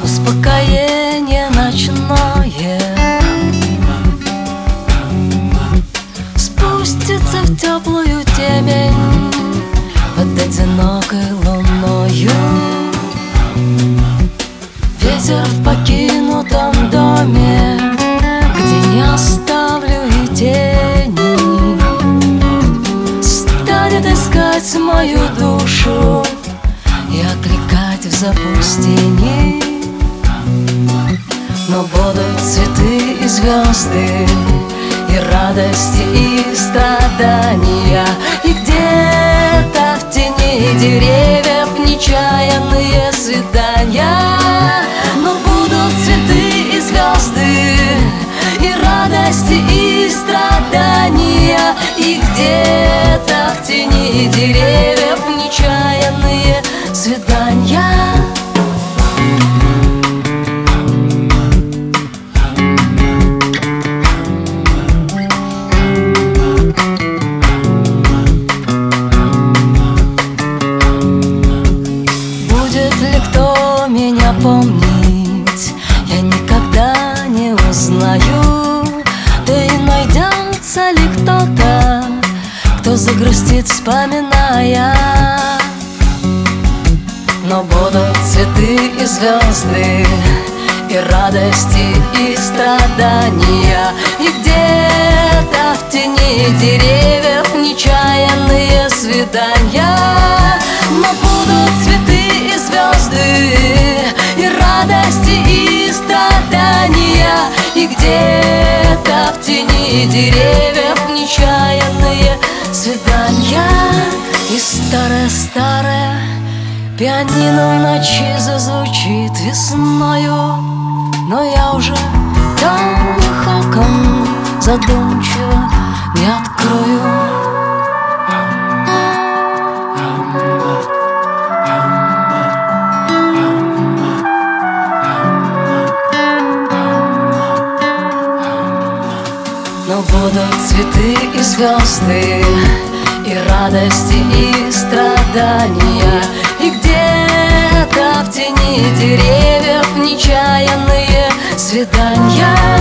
успокоение ночное спустится в теплую темень под одинокой луною. Ветер в покинутом доме, где не оставлю и тени, станет искать мою душу и окликать в запустении. Но будут цветы и звезды, и радости, и страдания, и где-то в тени деревьев нечаянные свидания. Но будут цветы и звезды, и радости, и страдания, и где-то в тени деревьев нечаянные свидания. Кто меня помнить, я никогда не узнаю. Да и найдется ли кто-то, кто загрустит, вспоминая. Но будут цветы и звезды, и радости, и страдания, и где-то в тени деревьев нечаянные свидания. Но будут цветы и звезды, и радости, и страдания, и где-то в тени деревьев нечаянные свидания. И старое-старое пианино в ночи зазвучит весною, но я уже темных окон задумчиво не открою. Но будут цветы и звезды, и радости, и страдания, и где-то в тени деревьев нечаянные свидания.